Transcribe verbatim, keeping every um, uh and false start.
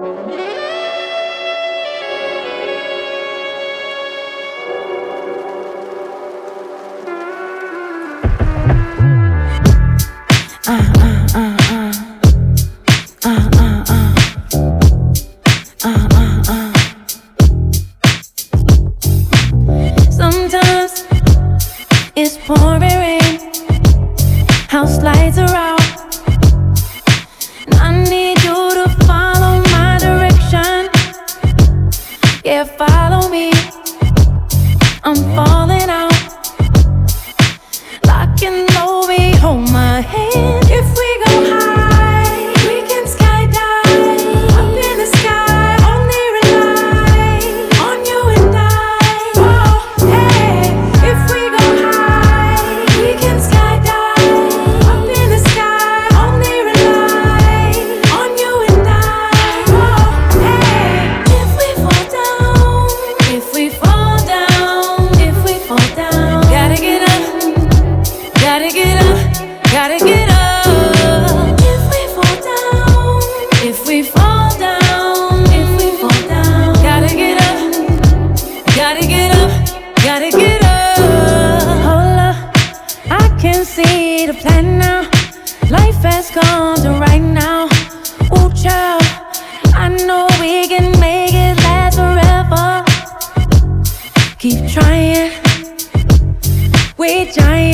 Sometimes it's pouring rain, house lights are out, and I need you to follow my direction. Yeah, follow me, I'm falling out. Lock and load me, hold my hand. If we go high, we can skydive. Up in the sky, only rely on you and I. Whoa, hey. If we go high, we can skydive. Up in the sky, only rely on you and I. Whoa, hey. If we fall down, if we fall down, if we fall down, gotta get up. Gotta get up, gotta get up. If we fall down, if we fall down, if we fall down, gotta get up, gotta get up, gotta get up. Hold up, I can see the plan now. Life has come to right now. Ooh, child, I know we can make it last forever. Keep trying, we're giants.